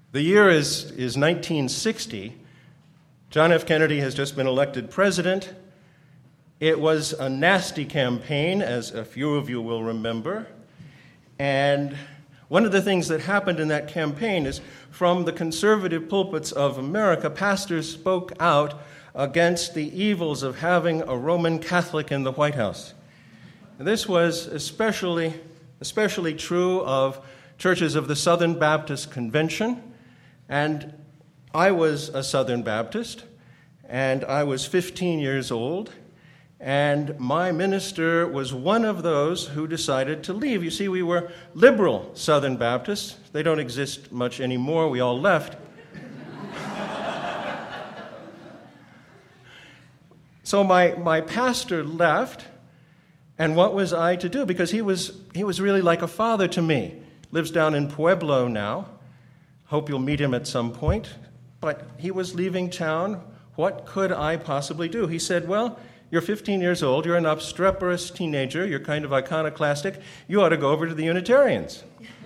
The year is 1960. John F. Kennedy has just been elected president. It was a nasty campaign, as a few of you will remember. And one of the things that happened in that campaign is from the conservative pulpits of America, pastors spoke out against the evils of having a Roman Catholic in the White House. And this was especially true of churches of the Southern Baptist Convention. And I was a Southern Baptist, and I was 15 years old, and my minister was one of those who decided to leave. You see, we were liberal Southern Baptists. They don't exist much anymore. We all left. So my pastor left, and what was I to do? Because he was really like a father to me. Lives down in Pueblo now. Hope you'll meet him at some point. But he was leaving town. What could I possibly do? He said, well, you're 15 years old. You're an obstreperous teenager. You're kind of iconoclastic. You ought to go over to the Unitarians.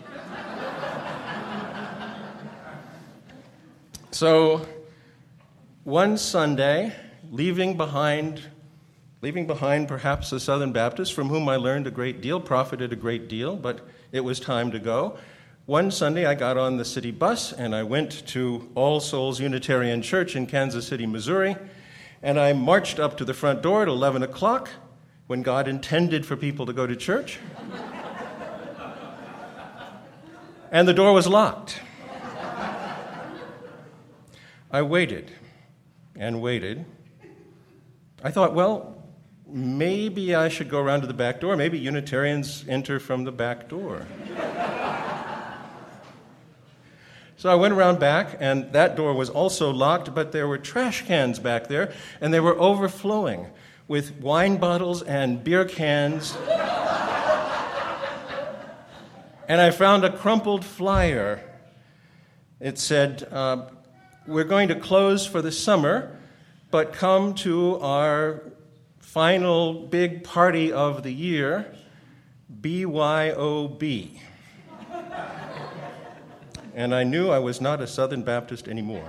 So one Sunday, leaving behind perhaps a Southern Baptist from whom I learned a great deal, profited a great deal, but it was time to go. One Sunday, I got on the city bus, and I went to All Souls Unitarian Church in Kansas City, Missouri, and I marched up to the front door at 11 o'clock, when God intended for people to go to church, and the door was locked. I waited and waited. I thought, well, maybe I should go around to the back door. Maybe Unitarians enter from the back door. So I went around back, and that door was also locked, but there were trash cans back there, and they were overflowing with wine bottles and beer cans. And I found a crumpled flyer. It said, we're going to close for the summer, but come to our final big party of the year, BYOB. And I knew I was not a Southern Baptist anymore.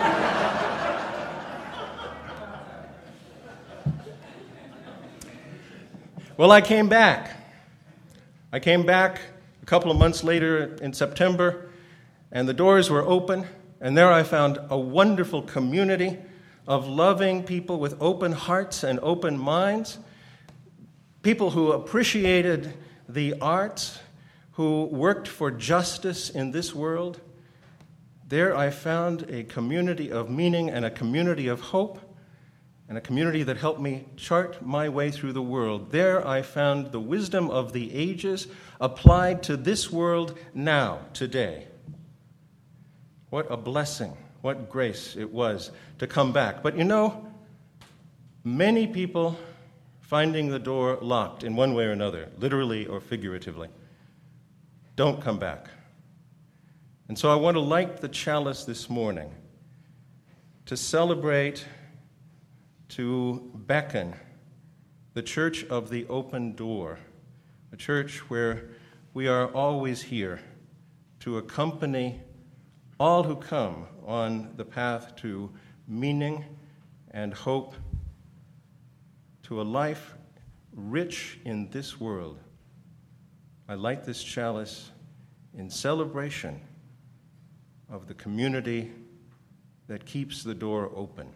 Well, I came back. I came back a couple of months later in September, and the doors were open, and there I found a wonderful community of loving people with open hearts and open minds, people who appreciated the arts, who worked for justice in this world. There I found a community of meaning and a community of hope, and a community that helped me chart my way through the world. There I found the wisdom of the ages applied to this world now, today. What a blessing, what grace it was to come back. But you know, many people finding the door locked in one way or another, literally or figuratively, don't come back. And so I want to light the chalice this morning to celebrate, to beckon the church of the open door, a church where we are always here to accompany all who come on the path to meaning and hope, to a life rich in this world. I light this chalice in celebration of the community that keeps the door open.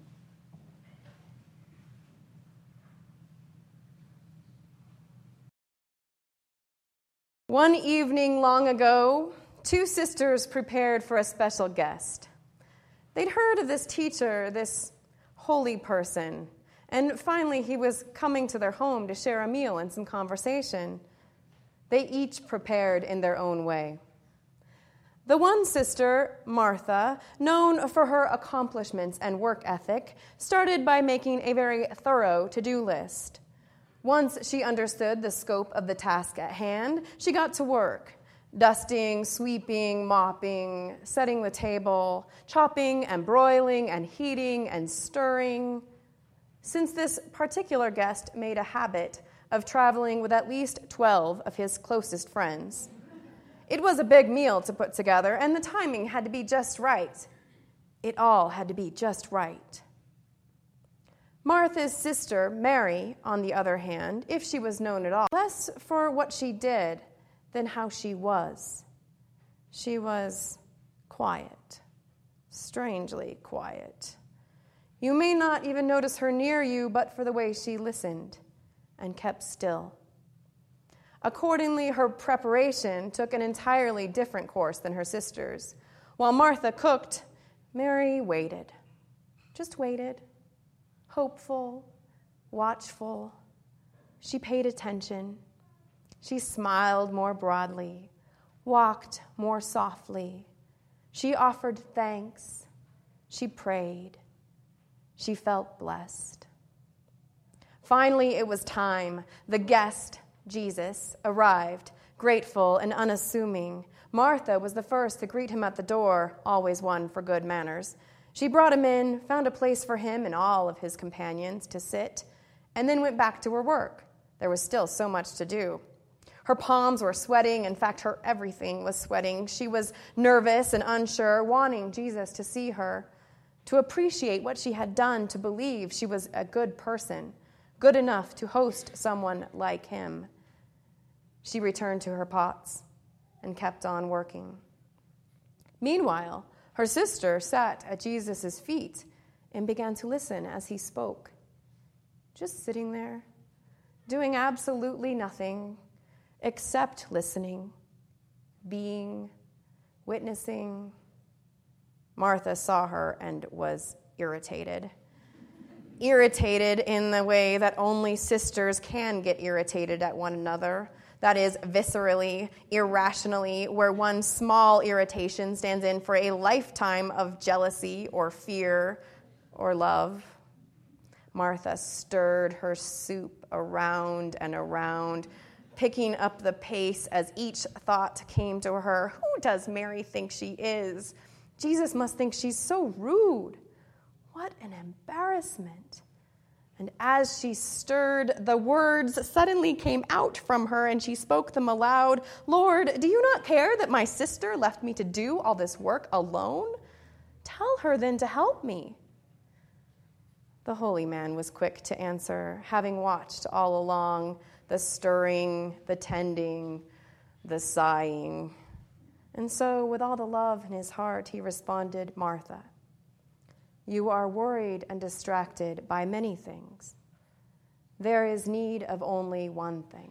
One evening long ago, two sisters prepared for a special guest. They'd heard of this teacher, this holy person, and finally he was coming to their home to share a meal and some conversation. They each prepared in their own way. The one sister, Martha, known for her accomplishments and work ethic, started by making a very thorough to-do list. Once she understood the scope of the task at hand, she got to work, dusting, sweeping, mopping, setting the table, chopping and broiling and heating and stirring. Since this particular guest made a habit of traveling with at least 12 of his closest friends, It was a big meal to put together, and the timing had to be just right. It all had to be just right. Martha's sister, Mary, on the other hand, if she was known at all, less for what she did than how she was. She was quiet, strangely quiet. You may not even notice her near you, but for the way she listened and kept still. Accordingly, her preparation took an entirely different course than her sister's. While Martha cooked, Mary waited. Just waited. Hopeful, watchful. She paid attention. She smiled more broadly, walked more softly. She offered thanks. She prayed. She felt blessed. Finally, it was time. The guest, Jesus, arrived, grateful and unassuming. Martha was the first to greet him at the door, always one for good manners. She brought him in, found a place for him and all of his companions to sit, and then went back to her work. There was still so much to do. Her palms were sweating. In fact, her everything was sweating. She was nervous and unsure, wanting Jesus to see her, to appreciate what she had done, to believe she was a good person, good enough to host someone like him. She returned to her pots and kept on working. Meanwhile, her sister sat at Jesus' feet and began to listen as he spoke, just sitting there, doing absolutely nothing except listening, being, witnessing. Martha saw her and was irritated. Irritated in the way that only sisters can get irritated at one another. That is, viscerally, irrationally, where one small irritation stands in for a lifetime of jealousy or fear or love. Martha stirred her soup around and around, picking up the pace as each thought came to her. Who does Mary think she is? Jesus must think she's so rude. What an embarrassment. And as she stirred, the words suddenly came out from her, and she spoke them aloud. Lord, do you not care that my sister left me to do all this work alone? Tell her then to help me. The holy man was quick to answer, having watched all along the stirring, the tending, the sighing. And so, with all the love in his heart, he responded, Martha, you are worried and distracted by many things. There is need of only one thing.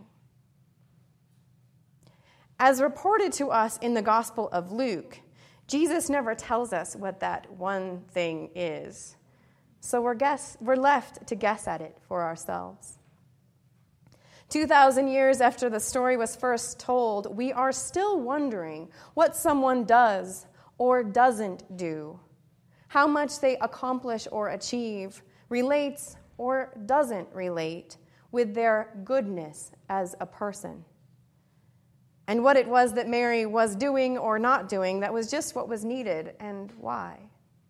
As reported to us in the Gospel of Luke, Jesus never tells us what that one thing is. So we're left to guess at it for ourselves. 2,000 years after the story was first told, we are still wondering what someone does or doesn't do. How much they accomplish or achieve relates or doesn't relate with their goodness as a person. And what it was that Mary was doing or not doing that was just what was needed and why.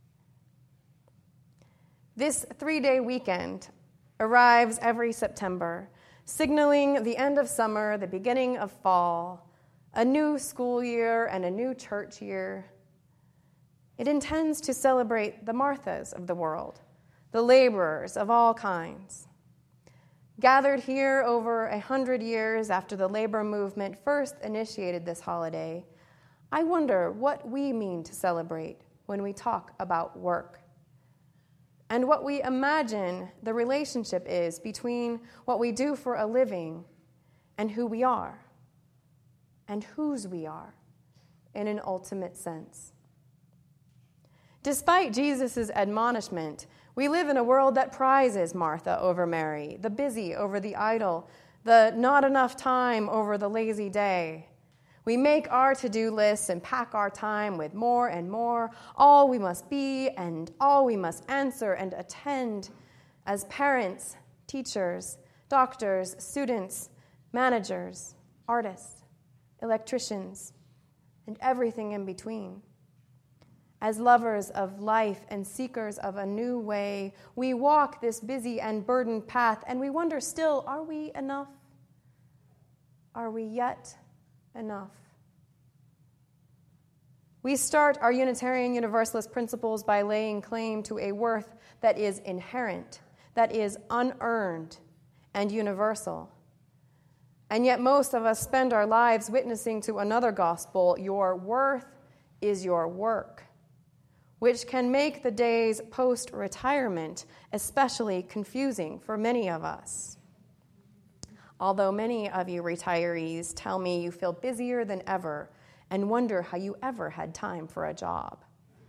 This 3-day weekend arrives every September, signaling the end of summer, the beginning of fall, a new school year and a new church year. It intends to celebrate the Marthas of the world, the laborers of all kinds. Gathered here over 100 years after the labor movement first initiated this holiday, I wonder what we mean to celebrate when we talk about work, and what we imagine the relationship is between what we do for a living and who we are, and whose we are, in an ultimate sense. Despite Jesus' admonishment, we live in a world that prizes Martha over Mary, the busy over the idle, the not enough time over the lazy day. We make our to-do lists and pack our time with more and more, all we must be and all we must answer and attend as parents, teachers, doctors, students, managers, artists, electricians, and everything in between. As lovers of life and seekers of a new way, we walk this busy and burdened path, and we wonder still, are we enough? Are we yet enough? We start our Unitarian Universalist principles by laying claim to a worth that is inherent, that is unearned, and universal. And yet most of us spend our lives witnessing to another gospel, your worth is your work, which can make the days post-retirement especially confusing for many of us. Although many of you retirees tell me you feel busier than ever and wonder how you ever had time for a job.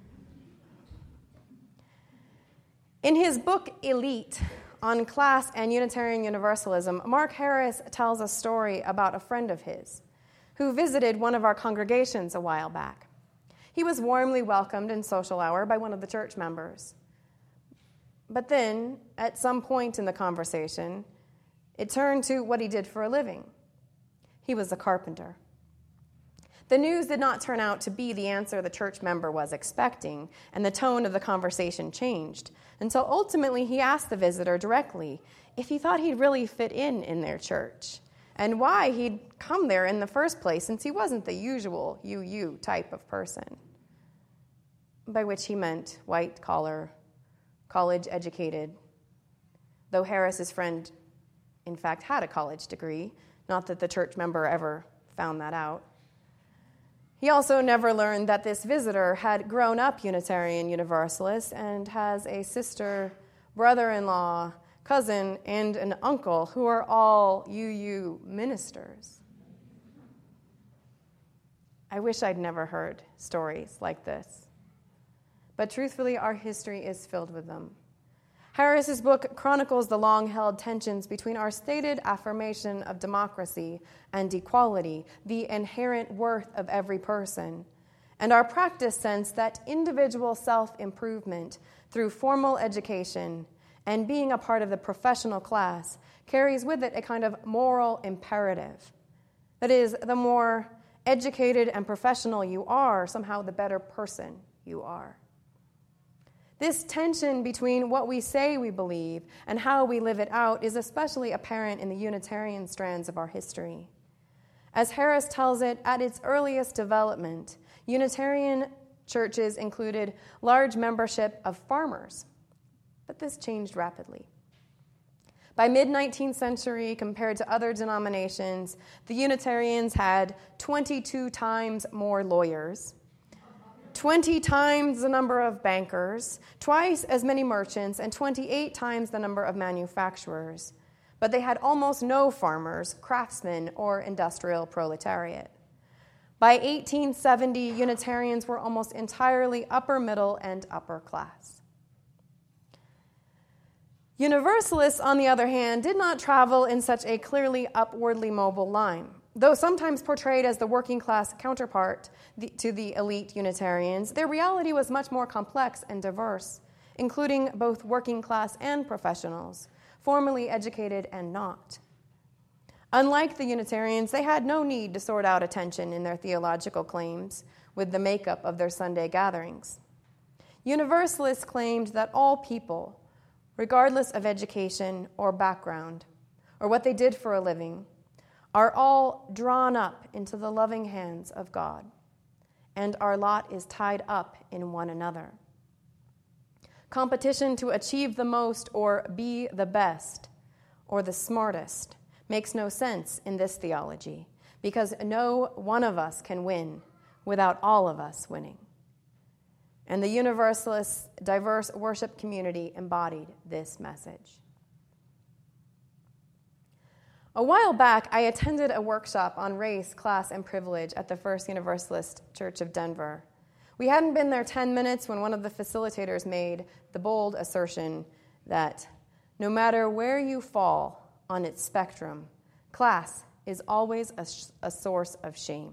In his book, Elite, on class and Unitarian Universalism, Mark Harris tells a story about a friend of his who visited one of our congregations a while back. He was warmly welcomed in social hour by one of the church members. But then, at some point in the conversation, it turned to what he did for a living. He was a carpenter. The news did not turn out to be the answer the church member was expecting, and the tone of the conversation changed, until ultimately he asked the visitor directly if he thought he'd really fit in their church, and why he'd come there in the first place, since he wasn't the usual UU type of person. By which he meant white-collar, college-educated, though Harris's friend, in fact, had a college degree, not that the church member ever found that out. He also never learned that this visitor had grown up Unitarian Universalist and has a sister, brother-in-law, cousin, and an uncle who are all UU ministers. I wish I'd never heard stories like this. But truthfully, our history is filled with them. Harris's book chronicles the long-held tensions between our stated affirmation of democracy and equality, the inherent worth of every person, and our practice sense that individual self-improvement through formal education and being a part of the professional class carries with it a kind of moral imperative. That is, the more educated and professional you are, somehow the better person you are. This tension between what we say we believe and how we live it out is especially apparent in the Unitarian strands of our history. As Harris tells it, at its earliest development, Unitarian churches included large membership of farmers, but this changed rapidly. By mid-19th century, compared to other denominations, the Unitarians had 22 times more lawyers, 20 times the number of bankers, twice as many merchants, and 28 times the number of manufacturers. But they had almost no farmers, craftsmen, or industrial proletariat. By 1870, Unitarians were almost entirely upper middle and upper class. Universalists, on the other hand, did not travel in such a clearly upwardly mobile line. Though sometimes portrayed as the working class counterpart to the elite Unitarians, their reality was much more complex and diverse, including both working class and professionals, formally educated and not. Unlike the Unitarians, they had no need to sort out attention in their theological claims with the makeup of their Sunday gatherings. Universalists claimed that all people, regardless of education or background, or what they did for a living, are all drawn up into the loving hands of God, and our lot is tied up in one another. Competition to achieve the most or be the best or the smartest makes no sense in this theology, because no one of us can win without all of us winning. And the Universalist diverse worship community embodied this message. A while back, I attended a workshop on race, class, and privilege at the First Universalist Church of Denver. We hadn't been there 10 minutes when one of the facilitators made the bold assertion that no matter where you fall on its spectrum, class is always a source of shame.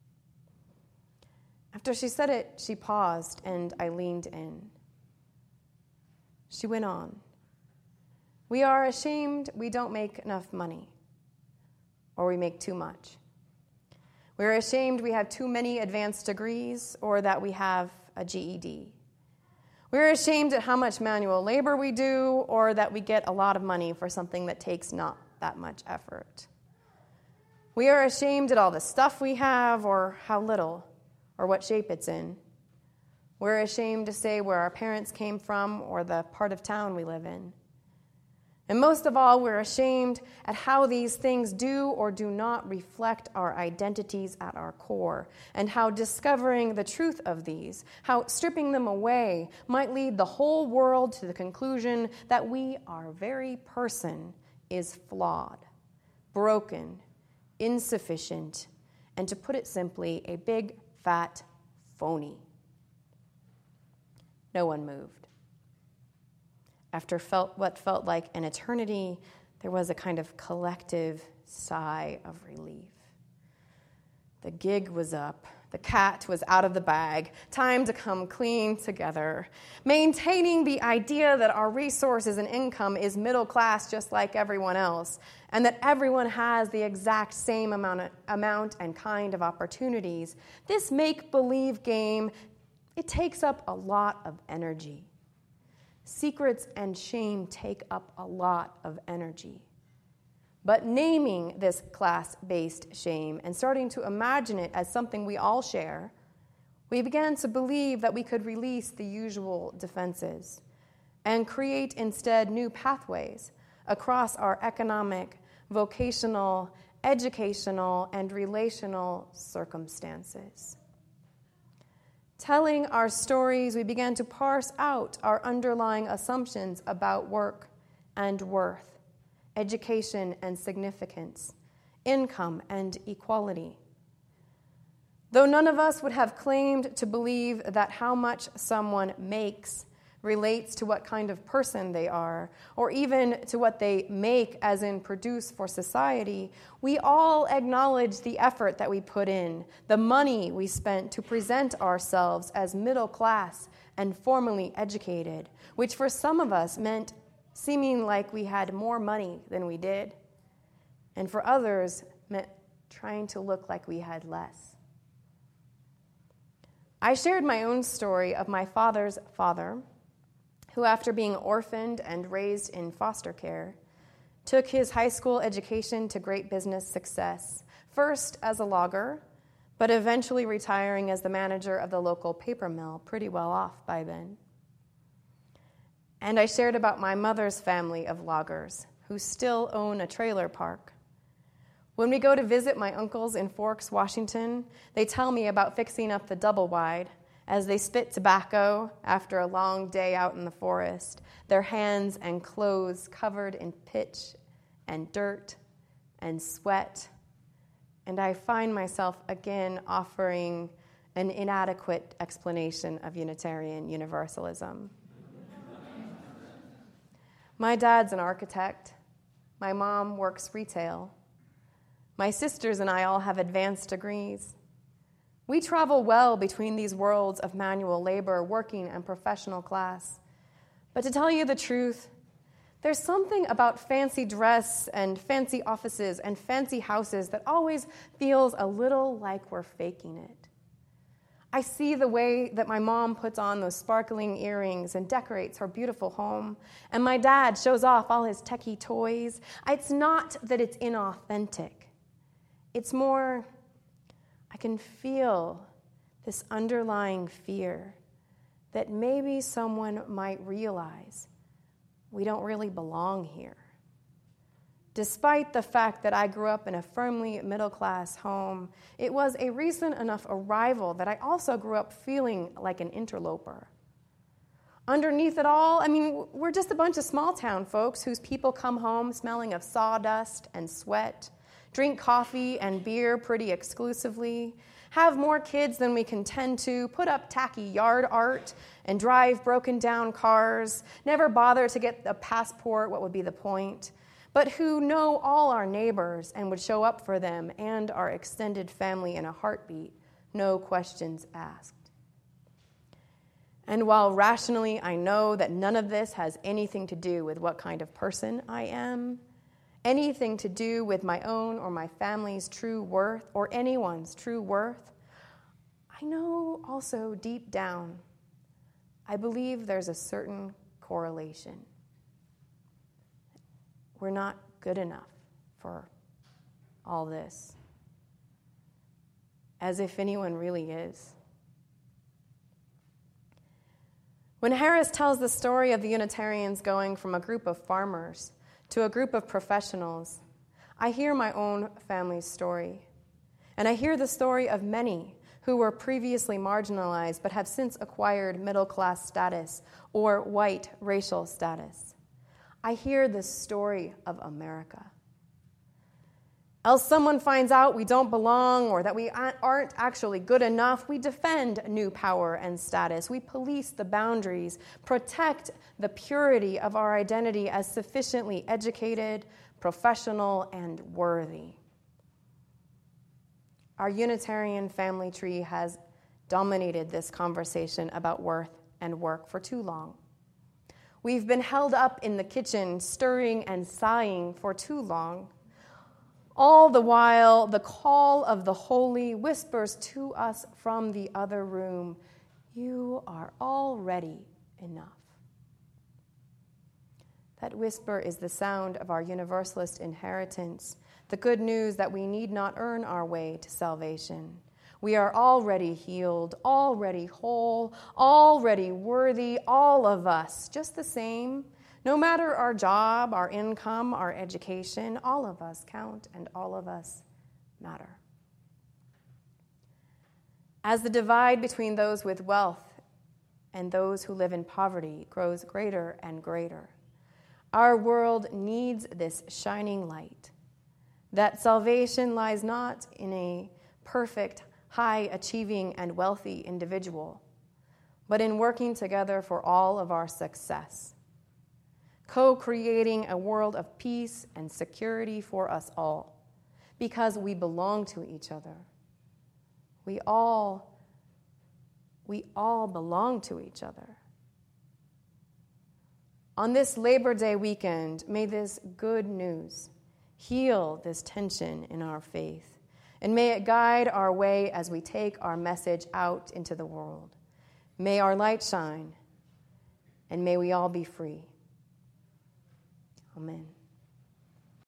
After she said it, she paused, and I leaned in. She went on. We are ashamed we don't make enough money, or we make too much. We're ashamed we have too many advanced degrees, or that we have a GED. We're ashamed at how much manual labor we do, or that we get a lot of money for something that takes not that much effort. We are ashamed at all the stuff we have, or how little or what shape it's in. We're ashamed to say where our parents came from or the part of town we live in. And most of all, we're ashamed at how these things do or do not reflect our identities at our core, and how discovering the truth of these, how stripping them away, might lead the whole world to the conclusion that our very person is flawed, broken, insufficient, and to put it simply, a big, fat phony. No one moved. After what felt like an eternity, there was a kind of collective sigh of relief. The gig was up. The cat was out of the bag. Time to come clean together. Maintaining the idea that our resources and income is middle class just like everyone else, and that everyone has the exact same amount and kind of opportunities. This make-believe game, it takes up a lot of energy. Secrets and shame take up a lot of energy. But naming this class-based shame and starting to imagine it as something we all share, we began to believe that we could release the usual defenses and create instead new pathways across our economic, vocational, educational, and relational circumstances. Telling our stories, we began to parse out our underlying assumptions about work and worth, education and significance, income and equality. Though none of us would have claimed to believe that how much someone makes relates to what kind of person they are, or even to what they make, as in produce for society, we all acknowledge the effort that we put in, the money we spent to present ourselves as middle class and formally educated, which for some of us meant seeming like we had more money than we did, and for others meant trying to look like we had less. I shared my own story of my father's father, who, after being orphaned and raised in foster care, took his high school education to great business success, first as a logger, but eventually retiring as the manager of the local paper mill, pretty well off by then. And I shared about my mother's family of loggers, who still own a trailer park. When we go to visit my uncles in Forks, Washington, they tell me about fixing up the double wide, as they spit tobacco after a long day out in the forest, their hands and clothes covered in pitch and dirt and sweat. And I find myself again offering an inadequate explanation of Unitarian Universalism. My dad's an architect. My mom works retail. My sisters and I all have advanced degrees. We travel well between these worlds of manual labor, working, and professional class. But to tell you the truth, there's something about fancy dress and fancy offices and fancy houses that always feels a little like we're faking it. I see the way that my mom puts on those sparkling earrings and decorates her beautiful home, and my dad shows off all his techie toys. It's not that it's inauthentic. It's more, I can feel this underlying fear that maybe someone might realize we don't really belong here. Despite the fact that I grew up in a firmly middle-class home, it was a recent enough arrival that I also grew up feeling like an interloper. Underneath it all, we're just a bunch of small-town folks whose people come home smelling of sawdust and sweat, drink coffee and beer pretty exclusively, have more kids than we can tend to, put up tacky yard art, and drive broken-down cars, never bother to get a passport, what would be the point, but who know all our neighbors and would show up for them and our extended family in a heartbeat, no questions asked. And while rationally I know that none of this has anything to do with what kind of person I am, anything to do with my own or my family's true worth or anyone's true worth, I know also deep down, I believe there's a certain correlation. We're not good enough for all this. As if anyone really is. When Harris tells the story of the Unitarians going from a group of farmers to a group of professionals, I hear my own family's story. And I hear the story of many who were previously marginalized but have since acquired middle-class status or white racial status. I hear the story of America. Else someone finds out we don't belong or that we aren't actually good enough, we defend new power and status. We police the boundaries, protect the purity of our identity as sufficiently educated, professional, and worthy. Our Unitarian family tree has dominated this conversation about worth and work for too long. We've been held up in the kitchen, stirring and sighing for too long. All the while, the call of the holy whispers to us from the other room, "You are already enough." That whisper is the sound of our universalist inheritance, the good news that we need not earn our way to salvation. We are already healed, already whole, already worthy, all of us, just the same. No matter our job, our income, our education, all of us count and all of us matter. As the divide between those with wealth and those who live in poverty grows greater and greater, our world needs this shining light, that salvation lies not in a perfect, high-achieving, and wealthy individual, but in working together for all of our success, co-creating a world of peace and security for us all, because we belong to each other. We all belong to each other. On this Labor Day weekend, may this good news heal this tension in our faith, and may it guide our way as we take our message out into the world. May our light shine, and may we all be free. Amen.